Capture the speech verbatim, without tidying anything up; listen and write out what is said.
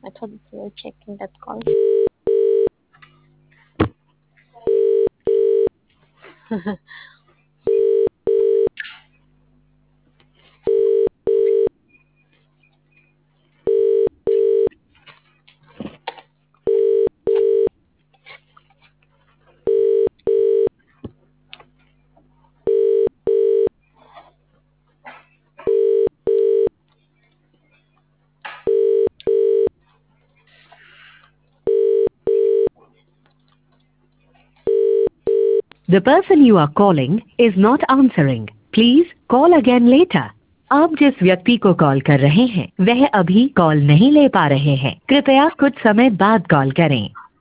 I thought you were checking that call. The person you are calling is not answering. Please call again later. आप जिस व्यक्ति को call कर रहे हैं वह अभी कॉल नहीं ले पा रहे हैं। कृपया कुछ समय बाद कॉल करें।